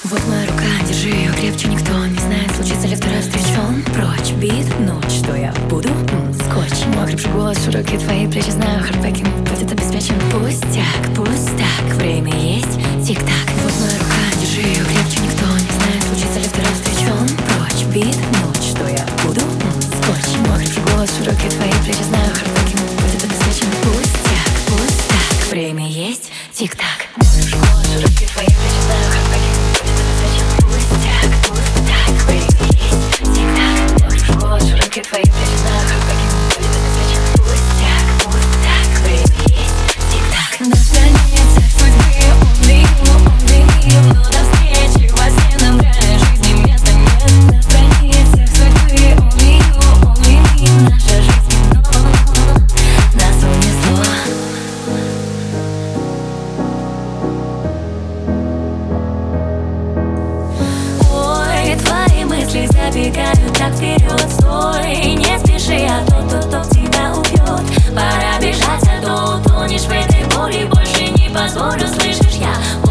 Вот моя рука, держи ее крепче, никто не знает, случится ли вторая встреча. Прочь, бит, ночь, что я буду? Скотч, мой хрипший голос, широкие твои плечи, знаю, хардбэкинг будет обеспечен. Пусть так, время есть, тик-так. Вот моя рука, держи ее крепче, никто не знает, случится ли вторая встреча. Прочь, бит, ночь, что я буду? Скотч, мой хрипший голос, широкие твои плечи, знаю, хардбэкинг будет обеспечен. Пусть так, время есть, тик-так. Мой хрипший голос, широкие твои плечи, знаю, хардбэкинг будет обеспечен. Пусть так, время есть, тик-так. Мой хрипший голос, широкие твои плечи, знаю, хардбэкинг будет обеспечен. Пусть так, время есть, тик-так. На страницах судьбы only, но до встречи во сне нам в реальной жизни места нет. На страницах судьбы only, наша жизнь кино нас унесло. Ой, твои мысли забегают так вперед. Стой, не спеши, а то тебя убьет. Пора бежать, а то утонешь в этой боли. Больше не позволю, слышишь, я